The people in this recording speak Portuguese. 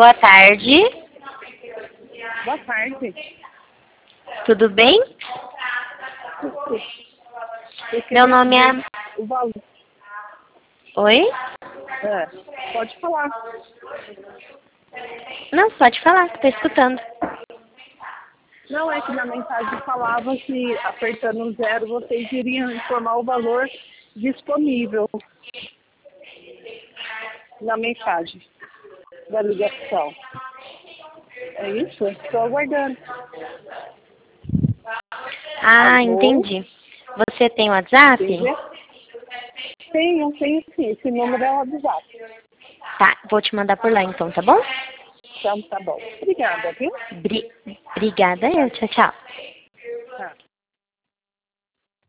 Boa tarde. Boa tarde. Tudo bem? Eu Meu queria nome é... saber o valor. Oi? Pode falar. Não, pode falar, tô escutando. Não, é que na mensagem falava que apertando o 0 vocês iriam informar o valor disponível na mensagem da ligação. É isso? Estou aguardando. Ah, Alô? entendi. Você tem WhatsApp? Entendi? Tenho sim. Esse número é o WhatsApp. Tá, vou te mandar por lá então, tá bom? Então tá bom. Obrigada, viu? Obrigada eu, tchau, tchau.